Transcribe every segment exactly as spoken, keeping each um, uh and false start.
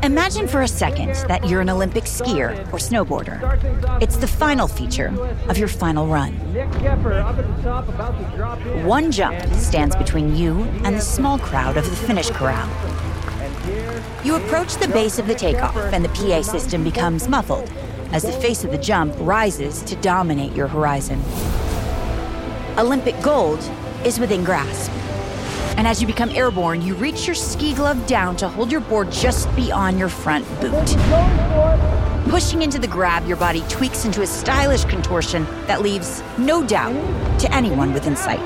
Imagine for a second that you're an Olympic skier or snowboarder. It's the final feature of your final run. One jump stands between you and the small crowd of the finish corral. You approach the base of the takeoff and the P A system becomes muffled as the face of the jump rises to dominate your horizon. Olympic gold is within grasp. And as you become airborne, you reach your ski glove down to hold your board just beyond your front boot. Pushing into the grab, your body tweaks into a stylish contortion that leaves no doubt to anyone within sight.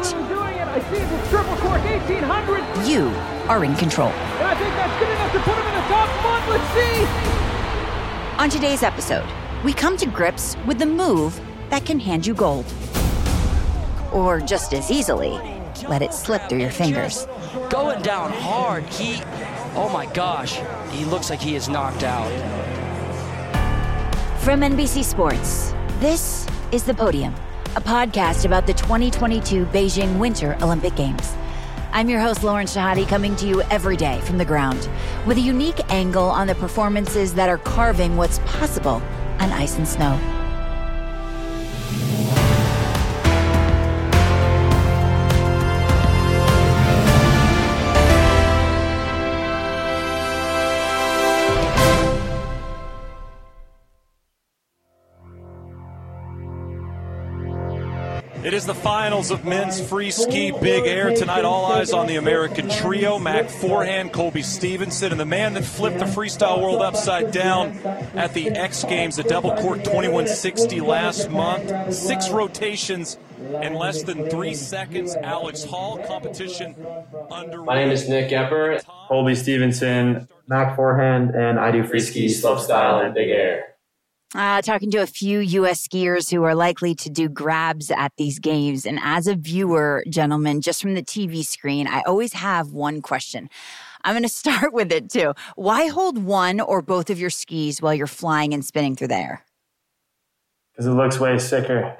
You are in control. I think that's good enough to put him in the top one. Let's see. On today's episode, we come to grips with the move that can hand you gold. Or just as easily, let it slip through your fingers. Going down hard. He, oh my gosh, he looks like he is knocked out. From N B C Sports, this is The Podium, a podcast about the twenty twenty-two Beijing Winter Olympic Games. I'm your host, Lauren Shahadi, coming to you every day from the ground with a unique angle on the performances that are carving what's possible on ice and snow. It is the finals of men's free ski big air. Tonight, all eyes on the American trio, Mac Forehand, Colby Stevenson, and the man that flipped the freestyle world upside down at the X Games, the double cork twenty-one sixty last month. Six rotations in less than three seconds. Alex Hall, competition under. My name is Nick Epper. Colby Stevenson, Mac Forehand, and I do free ski, slopestyle, and big air. Uh, talking to a few U S skiers who are likely to do grabs at these games. And as a viewer, gentlemen, just from the T V screen, I always have one question. I'm going to start with it, too. Why hold one or both of your skis while you're flying and spinning through the air? Because it looks way sicker.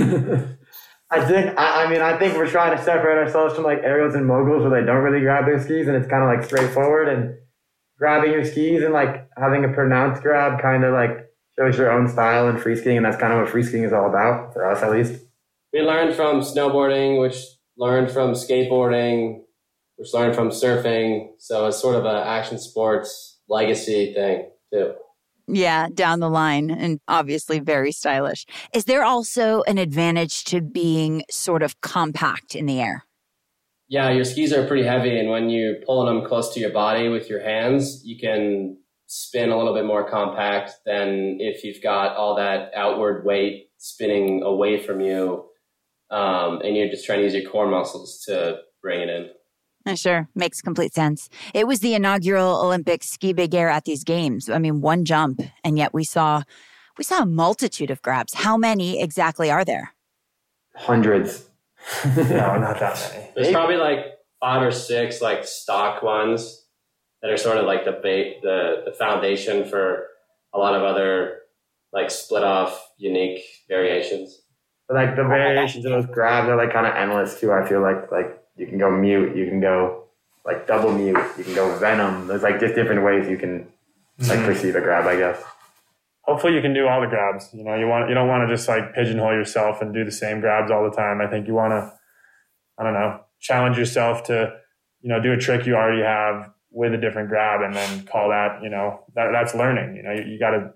I think, I, I mean, I think we're trying to separate ourselves from like aerials and moguls where they don't really grab their skis and it's kind of like straightforward. And grabbing your skis and like having a pronounced grab kind of like shows your own style in free skiing, and that's kind of what free skiing is all about, for us at least. We learned from snowboarding, which learned from skateboarding, which learned from surfing. So it's sort of an action sports legacy thing, too. Yeah, down the line, and obviously very stylish. Is there also an advantage to being sort of compact in the air? Yeah, your skis are pretty heavy, and when you're pulling them close to your body with your hands, you can spin a little bit more compact than if you've got all that outward weight spinning away from you, um, and you're just trying to use your core muscles to bring it in. Sure, makes complete sense. It was the inaugural Olympic ski big air at these games. I mean, one jump, and yet we saw we saw a multitude of grabs. How many exactly are there? Hundreds. No, not that many. There's probably like five or six like stock ones that are sort of like the ba- the the foundation for a lot of other like split off unique variations. But like the variations of those grabs are like kind of endless too. I feel like like you can go mute, you can go like double mute, you can go venom. There's like just different ways you can like mm-hmm. perceive a grab, I guess. Hopefully you can do all the grabs. You know, you want you don't want to just like pigeonhole yourself and do the same grabs all the time. I think you want to, I don't know, challenge yourself to, you know, do a trick you already have with a different grab and then call that, you know, that, that's learning. You know, you, you got to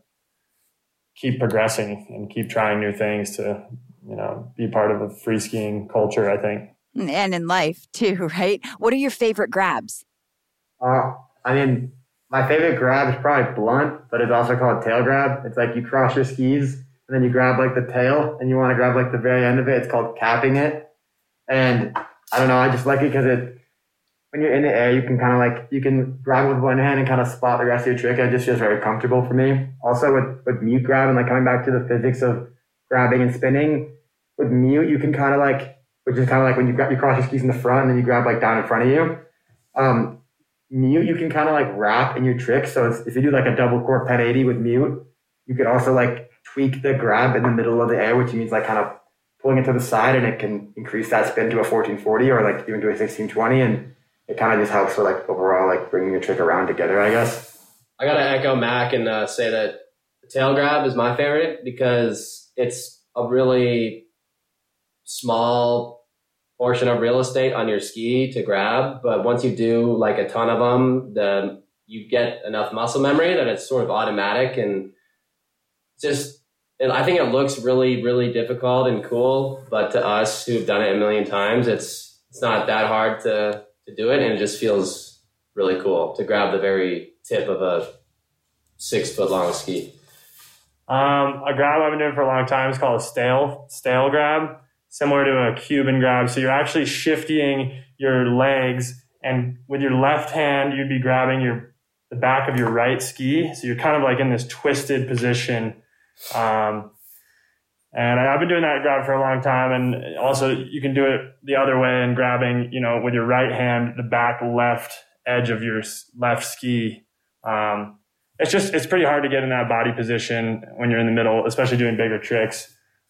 keep progressing and keep trying new things to, you know, be part of a free skiing culture, I think. And in life too, right? What are your favorite grabs? Uh, I mean, my favorite grab is probably blunt, but it's also called tail grab. It's like you cross your skis and then you grab like the tail and you want to grab like the very end of it. It's called capping it. And I don't know, I just like it because it, when you're in the air, you can kind of like, you can grab with one hand and kind of spot the rest of your trick. It just feels very comfortable for me. Also with, with mute grab and like coming back to the physics of grabbing and spinning, with mute, you can kind of like, which is kind of like when you grab, you cross your skis in the front and then you grab like down in front of you. Um, mute, you can kind of like wrap in your trick. So it's, if you do like a double cork ten eighty with mute, you could also like tweak the grab in the middle of the air, which means like kind of pulling it to the side, and it can increase that spin to a fourteen forty or like even to a sixteen twenty. And it kind of just helps for like overall like bringing your trick around together, I guess. I got to echo Mac and uh, say that the tail grab is my favorite because it's a really small portion of real estate on your ski to grab. But once you do like a ton of them, the, you get enough muscle memory that it's sort of automatic. And just, and I think it looks really, really difficult and cool. But to us who've done it a million times, it's it's not that hard to, to do it. And it just feels really cool to grab the very tip of a six foot long ski. Um, a grab I've been doing for a long time is called a stale, stale grab, similar to a Cuban grab. So you're actually shifting your legs, and with your left hand, you'd be grabbing your the back of your right ski. So you're kind of like in this twisted position. Um, and I've been doing that grab for a long time. And also you can do it the other way and grabbing, you know, with your right hand, the back left edge of your left ski. Um, it's just, it's pretty hard to get in that body position when you're in the middle, especially doing bigger tricks.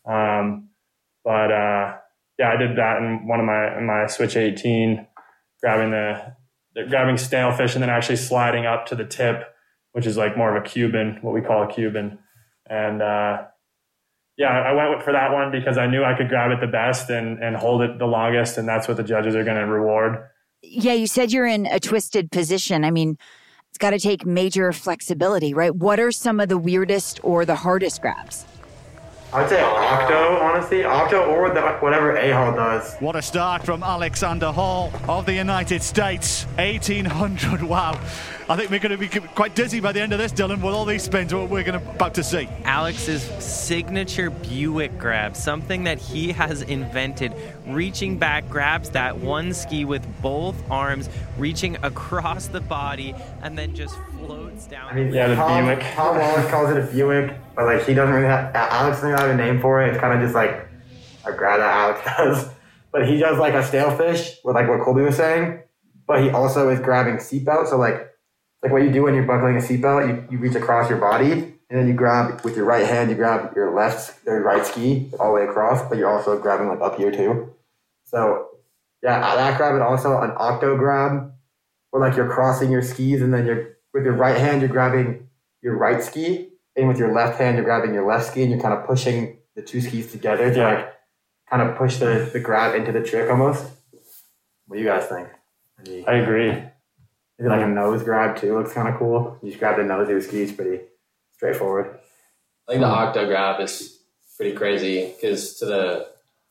Um, but, uh, yeah, I did that in one of my, in my Switch eighteen, grabbing the, the, grabbing stale fish and then actually sliding up to the tip, which is like more of a Cuban, what we call a Cuban. And, uh, yeah, I went for that one because I knew I could grab it the best and, and hold it the longest. And that's what the judges are going to reward. Yeah, you said you're in a twisted position. I mean, it's got to take major flexibility, right? What are some of the weirdest or the hardest grabs? I'd say Octo, honestly. Octo or the, whatever A-Hall does. What a start from Alexander Hall of the United States. eighteen hundred, wow. I think we're going to be quite dizzy by the end of this, Dylan, with all these spins, what we're going to about to see. Alex's signature Buick grab, something that he has invented. Reaching back, grabs that one ski with both arms, reaching across the body, and then just floats down. I mean, yeah, the Tom, Buick. Tom Wallace calls it a Buick, but like he doesn't really have, Alex doesn't have a name for it. It's kind of just like a grab that Alex does. But he does like a stale fish, with like what Colby was saying, but he also is grabbing seatbelt. So like, like what you do when you're buckling a seatbelt, you, you reach across your body, and then you grab with your right hand, you grab your left or right ski all the way across, but you're also grabbing like up here too. So yeah, that grab and also an octo grab, where like you're crossing your skis, and then you're with your right hand you're grabbing your right ski, and with your left hand you're grabbing your left ski, and you're kind of pushing the two skis together to like kind of push the, the grab into the trick almost. What do you guys think? Any, I agree. Maybe like a nose grab too looks kind of cool. You just grab the nose of your skis, pretty straightforward. I think the octo grab is pretty crazy because to the,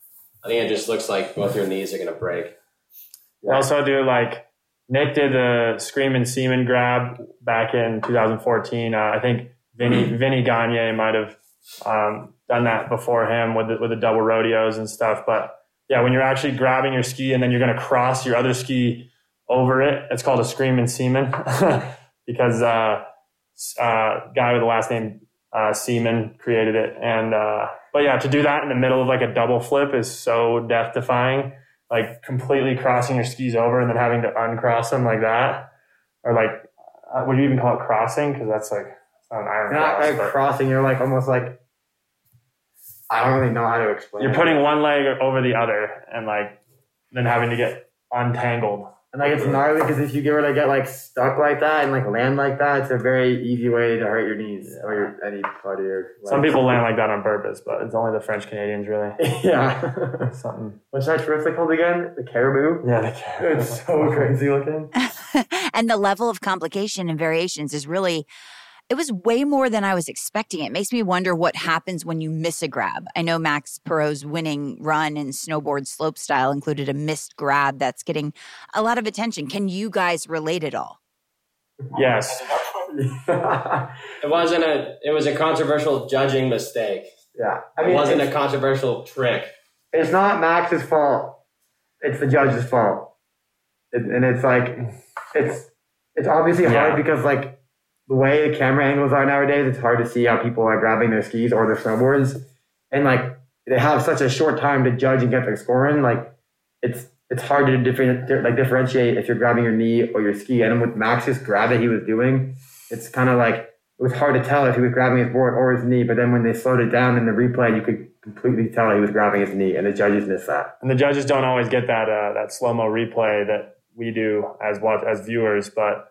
I think it just looks like both your knees are going to break. We also do like, Nick did the Screamin' Seaman grab back in two thousand fourteen. Uh, I think Vinny, mm-hmm. Vinny Gagne might have um, done that before him with the, with the double rodeos and stuff. But yeah, when you're actually grabbing your ski and then you're going to cross your other ski over it, it's called a Screamin' Seaman because uh, uh, guy with the last name uh, Seaman created it. And uh, but yeah, to do that in the middle of like a double flip is so death defying. Like completely crossing your skis over and then having to uncross them like that, or like, uh, would you even call it crossing? Because that's like it's not an iron not cross. Like but crossing, you're like almost like I don't really know how to explain. You're it. putting one leg over the other and like then having to get untangled. And like it's gnarly because if you were to get like stuck like that and like land like that, it's a very easy way to hurt your knees yeah. or your, any part of your legs. Some people land like that on purpose, but it's only the French Canadians really. Yeah. Something. What's that trick called again? The caribou? Yeah, the caribou. It's so crazy looking. And the level of complication and variations is really, it was way more than I was expecting. It makes me wonder what happens when you miss a grab. I know Max Perot's winning run in snowboard slopestyle included a missed grab that's getting a lot of attention. Can you guys relate at all? Yes. It wasn't a, it was a controversial judging mistake. Yeah. I mean, it wasn't a controversial trick. It's not Max's fault. It's the judge's fault. It, and it's like, it's, it's obviously hard yeah. because like, the way the camera angles are nowadays, it's hard to see how people are grabbing their skis or their snowboards. And like, they have such a short time to judge and get their score in. Like, it's it's hard to different, like differentiate if you're grabbing your knee or your ski. And with Max's grab that he was doing, it's kind of like, it was hard to tell if he was grabbing his board or his knee. But then when they slowed it down in the replay, you could completely tell he was grabbing his knee, and the judges missed that. And the judges don't always get that uh, that slow-mo replay that we do as watch as viewers, but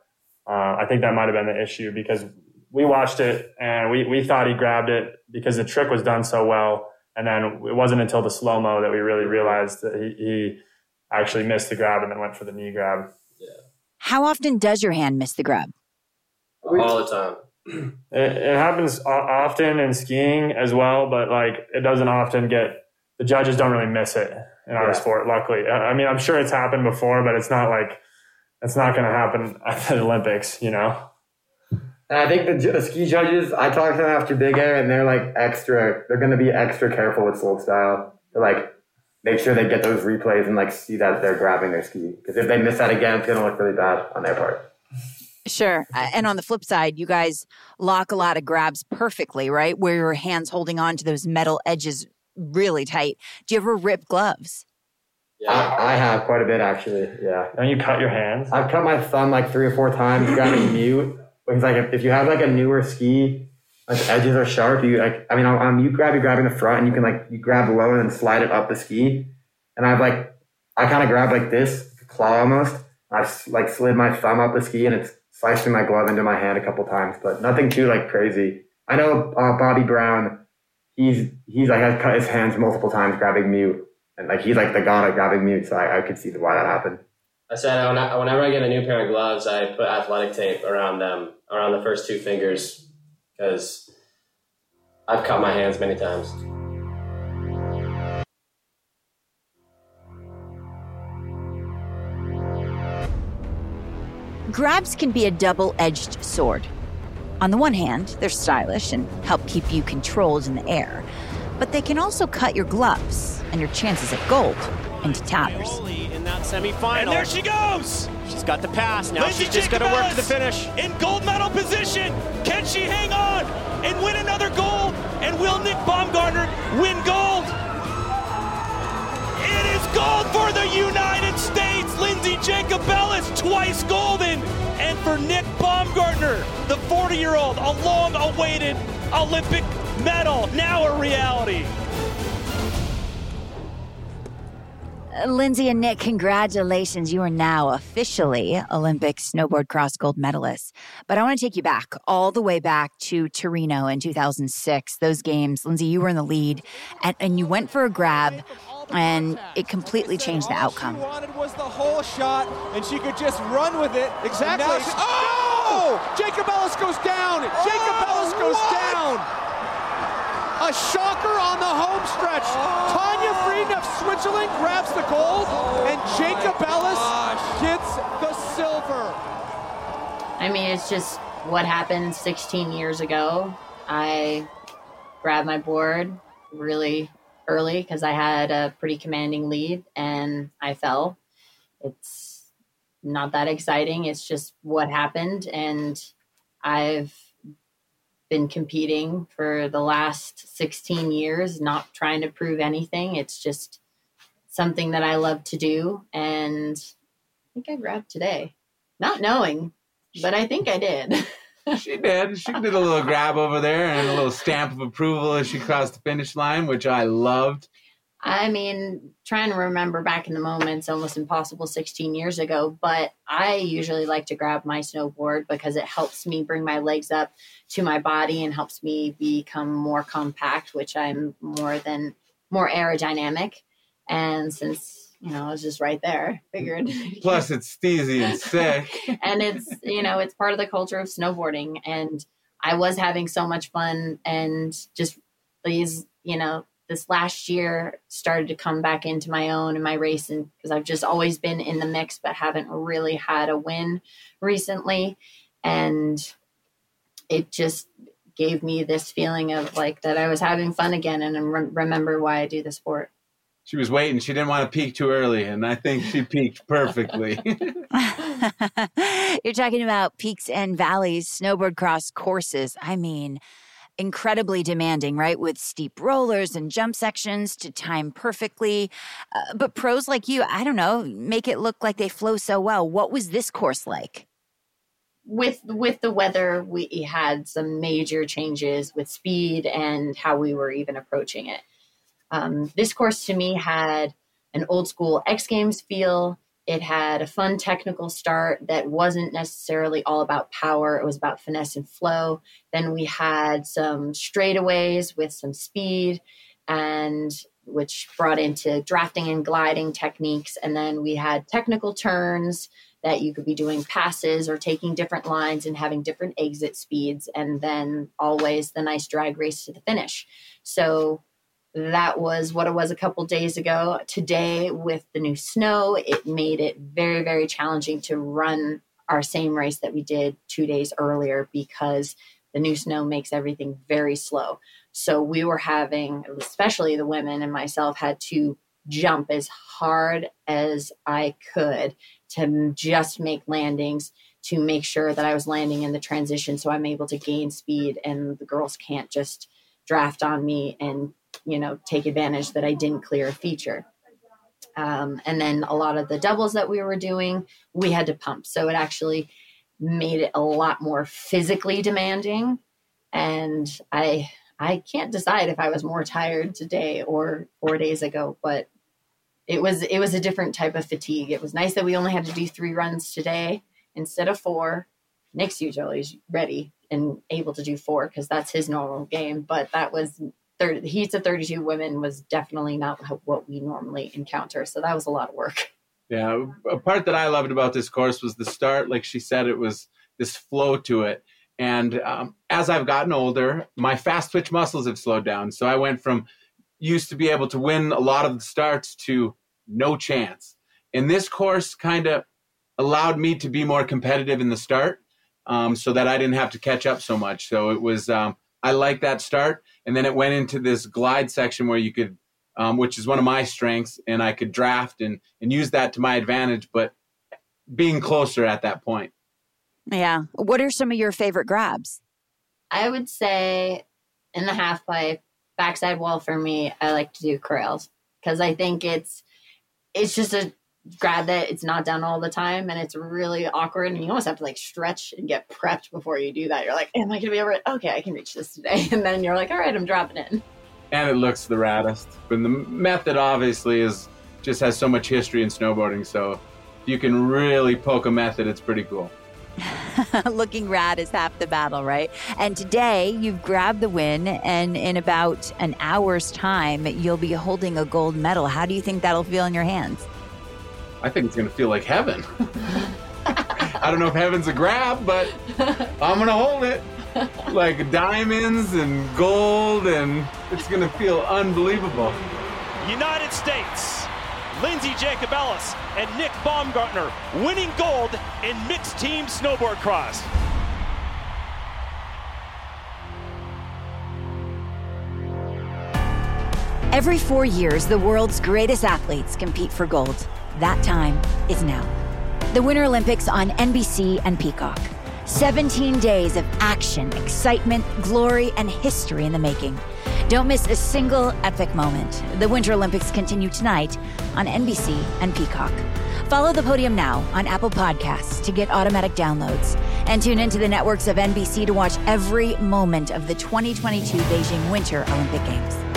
Uh, I think that might have been the issue because we watched it and we, we thought he grabbed it because the trick was done so well. And then it wasn't until the slow-mo that we really realized that he, he actually missed the grab and then went for the knee grab. Yeah. How often does your hand miss the grab? All the time. It, it happens often in skiing as well, but like it doesn't often get, the judges don't really miss it in our yeah. sport, luckily. I mean, I'm sure it's happened before, but it's not like, it's not going to happen at the Olympics, you know? And I think the, the ski judges, I talked to them after Big Air, and they're like extra, they're going to be extra careful with slopestyle. They're like, make sure they get those replays and like see that they're grabbing their ski. Because if they miss that again, it's going to look really bad on their part. Sure. And on the flip side, you guys lock a lot of grabs perfectly, right? Where your hand's holding on to those metal edges really tight. Do you ever rip gloves? Yeah, I, I have quite a bit actually. Yeah. And you cut your hands? I've cut my thumb like three or four times grabbing mute. Because like if, if you have like a newer ski, like the edges are sharp. You like I mean on, on mute grab, you're grabbing the front and you can like you grab low and then slide it up the ski. And I've like I kind of grab like this, like a claw almost. I've like slid my thumb up the ski and it's sliced through my glove into my hand a couple times, but nothing too like crazy. I know uh, Bobby Brown, he's he's like has cut his hands multiple times grabbing mute, and like he's like the god at grabbing mute, so I, I could see why that happened. I said whenever I get a new pair of gloves, I put athletic tape around them, around the first two fingers, because I've cut my hands many times. Grabs can be a double-edged sword. On the one hand, they're stylish and help keep you controlled in the air, but they can also cut your gloves and your chances at gold into tatters. In that semifinal. And there she goes! She's got the pass. Now Lindsey she's just got to work to the finish. In gold medal position. Can she hang on and win another gold? And will Nick Baumgartner win gold? It is gold for the United States. Lindsey Jacobellis, twice golden. And for Nick Baumgartner, the forty-year-old, a long-awaited Olympic medal, now a reality. Uh, Lindsey and Nick, congratulations. You are now officially Olympic snowboard cross gold medalists. But I want to take you back, all the way back to Torino in two thousand six. Those games, Lindsey, you were in the lead, and, and you went for a grab, and it completely changed the outcome. All she wanted was the whole shot, and she could just run with it. Exactly. She, oh! Jacobellis goes down. Oh, Jacobellis goes what? down. A shocker on the home stretch. Oh. Tanya Frieden of Switzerland grabs the gold, oh, and Jacobellis gets the silver. I mean, it's just what happened sixteen years ago. I grabbed my board really early because I had a pretty commanding lead, and I fell. It's not that exciting. It's just what happened, and I've been competing for the last sixteen years, not trying to prove anything. It's just something that I love to do. And I think I grabbed today, not knowing, but I think I did. She did. She did a little grab over there and a little stamp of approval as she crossed the finish line, which I loved. I mean, trying to remember back in the moment, it's almost impossible sixteen years ago, but I usually like to grab my snowboard because it helps me bring my legs up to my body and helps me become more compact, which I'm more than more aerodynamic. And since, you know, I was just right there, figured. Plus it's steezy and sick. And it's, you know, it's part of the culture of snowboarding. And I was having so much fun, and just these, you know, this last year started to come back into my own in my racing, because I've just always been in the mix, but haven't really had a win recently. And it just gave me this feeling of like that I was having fun again, and I re- remember why I do the sport. She was waiting. She didn't want to peak too early, and I think she peaked perfectly. You're talking about peaks and valleys, snowboard cross courses. I mean, incredibly demanding, right? With steep rollers and jump sections to time perfectly. Uh, but pros like you, I don't know, make it look like they flow so well. What was this course like? With with the weather, we had some major changes with speed and how we were even approaching it. Um, this course to me had an old school X Games feel. It had a fun technical start that wasn't necessarily all about power. It was about finesse and flow. Then we had some straightaways with some speed, and which brought into drafting and gliding techniques. And then we had technical turns that you could be doing passes or taking different lines and having different exit speeds. And then always the nice drag race to the finish. So that was what it was a couple days ago. Today, with the new snow, it made it very, very challenging to run our same race that we did two days earlier because the new snow makes everything very slow. So we were having, especially the women and myself, had to jump as hard as I could to just make landings, to make sure that I was landing in the transition so I'm able to gain speed and the girls can't just draft on me and, you know, take advantage that I didn't clear a feature. Um, and then a lot of the doubles that we were doing, we had to pump. So it actually made it a lot more physically demanding. And I, I can't decide if I was more tired today or four days ago, but it was, it was a different type of fatigue. It was nice that we only had to do three runs today instead of four. Nick's usually ready and able to do four because that's his normal game. But that was thirty, the heats of thirty-two women was definitely not what we normally encounter. So that was a lot of work. Yeah, a part that I loved about this course was the start. Like she said, it was this flow to it. And um, as I've gotten older, my fast twitch muscles have slowed down. So I went from used to be able to win a lot of the starts to no chance. And this course kind of allowed me to be more competitive in the start um, so that I didn't have to catch up so much. So it was, um, I liked that start. And then it went into this glide section where you could, um, which is one of my strengths, and I could draft and, and use that to my advantage, but being closer at that point. Yeah. What are some of your favorite grabs? I would say in the half pipe, backside wall for me, I like to do corrals because I think it's it's just a grab that it's not done all the time and it's really awkward and you almost have to like stretch and get prepped before you do that. You're like, am I gonna be able to, okay, I can reach this today. And then you're like, all right, I'm dropping in. And it looks the raddest. But the method obviously is just has so much history in snowboarding. So if you can really poke a method, it's pretty cool. Looking rad is half the battle, right? And today you've grabbed the win, and in about an hour's time, you'll be holding a gold medal. How do you think that'll feel in your hands? I think it's going to feel like heaven. I don't know if heaven's a grab, but I'm going to hold it. Like diamonds and gold, and it's going to feel unbelievable. United States. Lindsey Jacobellis and Nick Baumgartner winning gold in mixed team snowboard cross. Every four years, the world's greatest athletes compete for gold. That time is now. The Winter Olympics on N B C and Peacock. seventeen days of action, excitement, glory, and history in the making. Don't miss a single epic moment. The Winter Olympics continue tonight on N B C and Peacock. Follow The Podium now on Apple Podcasts to get automatic downloads. And tune into the networks of N B C to watch every moment of the twenty twenty-two Beijing Winter Olympic Games.